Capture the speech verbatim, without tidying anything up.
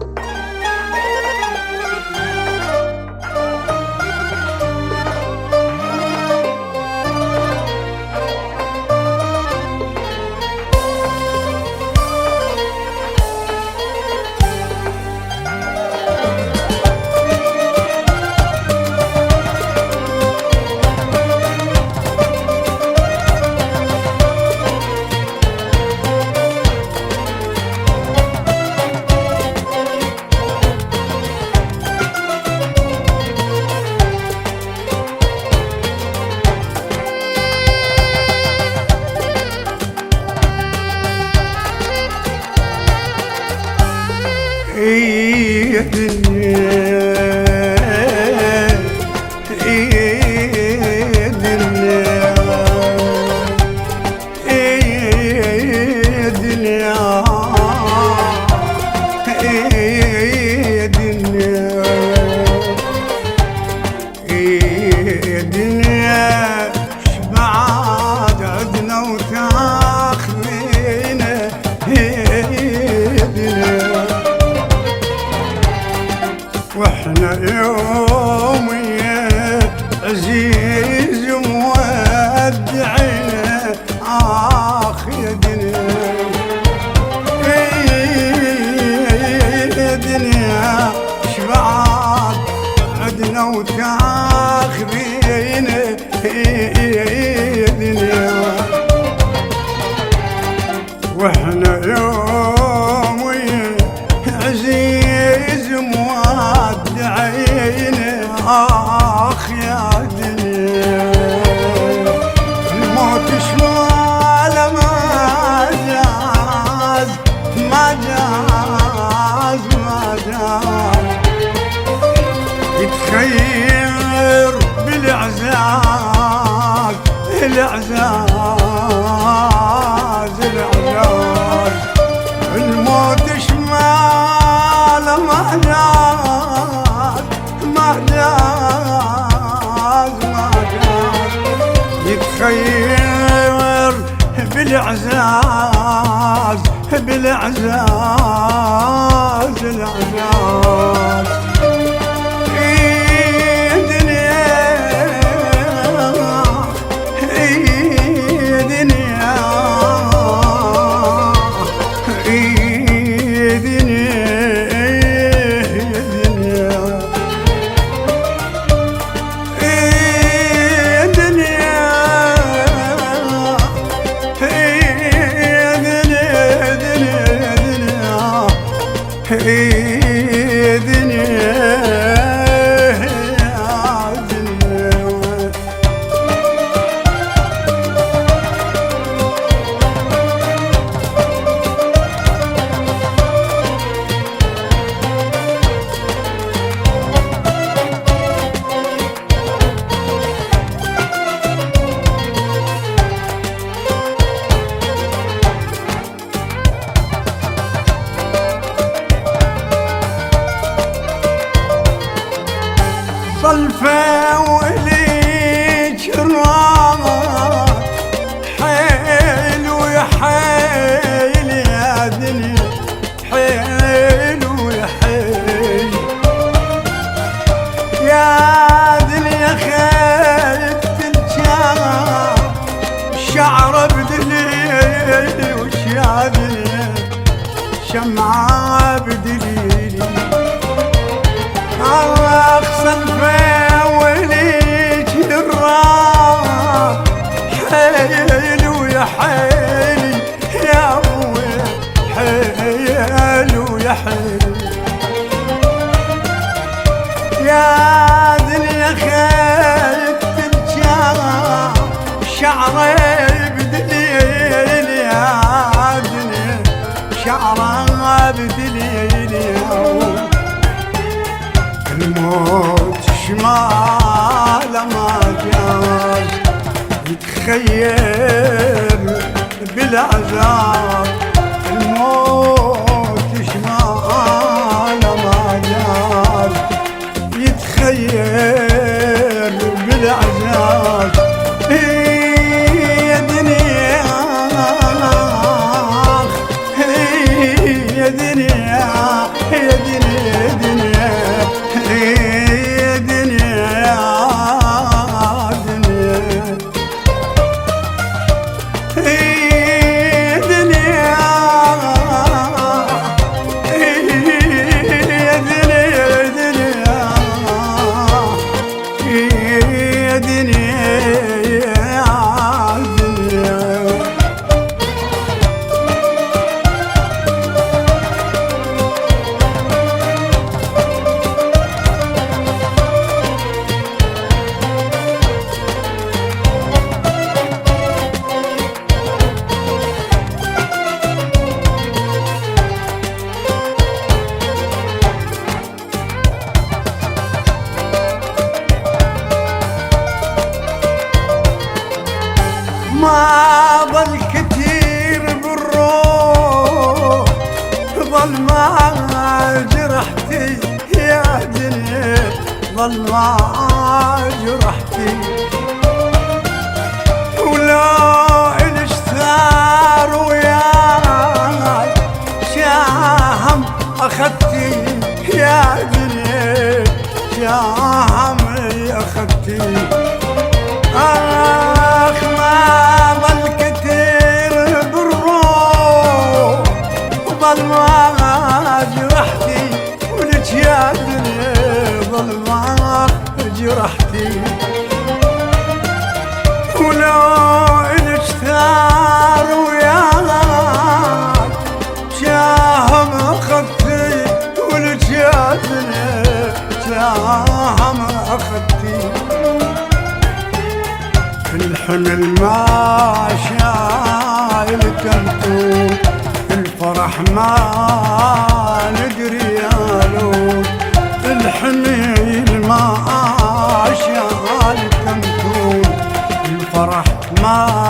يا دنيا يا دنيا يا دنيا يا دنيا يا دنيا شبعد عدنا وتاخذينا يا دنيا واحنا يوم يا عزيز مودعنا اخ يا دنيا يا دنيا شبعت عدنا وتاخذينا يا دنيا واحنا يوم يا عزيز مودعينا اخ يا دنيا الموت شمال ما جاز ما جاز ما جاز يتخير بالاعزاز الاعزاز الاعزاز الموت شمال ما جاز ما جاز ما جاز يتخير بالاعزاز بالاعزاز الاعزاز يا دنيا يا دنيا يا صلفة وليك الرامات حيلو يا حيل يا دنيا حيلو يا حيل يا دنيا خيبت الجار شعر بدليلي وش يا دنيا شمعة بدليلي الله صلفة وليك الرام حيلو يا حيلي يا ابوي حيلو يا حيلي يا دنيا خيبت الجار شعري بدليلي يا دنيا شعرها بدليلي الموت شمال ما جاز يتخيل بالعذاب الموت شمال ما جاز يتخيل بالعذاب يا دنيا يا دنيا يا دنيا ظل ما جرحتي ولا الاشتار وياي شاهم اخذتي يا دنيا شاهم اخذتي اخ ما ظل كتير بالروح وظل ما جرحتي ولك يا دنيا ظل ما جرحتي ولو الاشتار وياك شاهم اخذتي ولك يا دنيا شاهم اخذتي الحمل ما شايل كنتو الفرح ما ندري يالو الحمل ما شايل كنتو الفرح ما